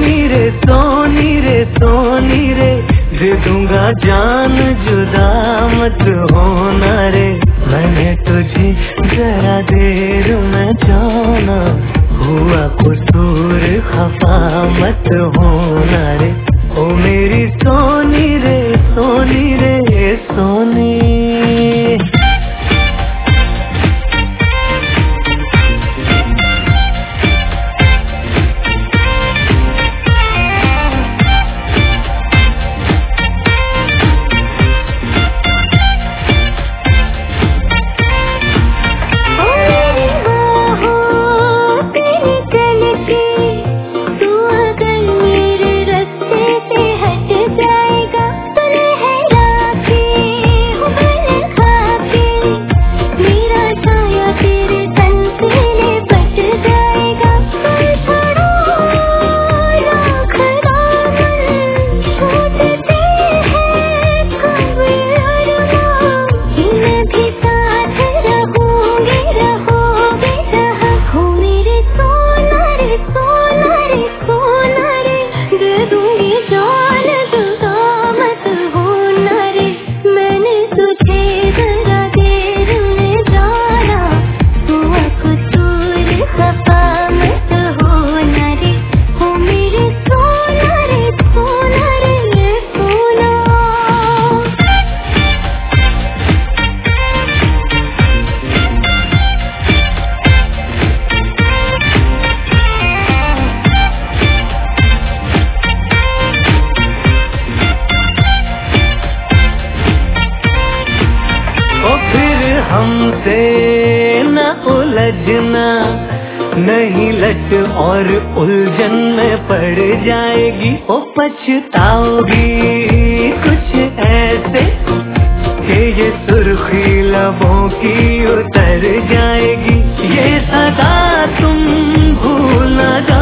सोनी रे दे दूंगा जान जुदा मत होना रे। मैंने तुझे जरा देर में जाना, हुआ कसूर खफा मत होना रे। ओ मेरी सोनी रे सोनी। हमसे न उलझना, नहीं लट और उलझन में पड़ जाएगी। ओ पछताओगी कुछ ऐसे कि ये सुर्खी लबों की उतर जाएगी। ये सदा तुम भूल न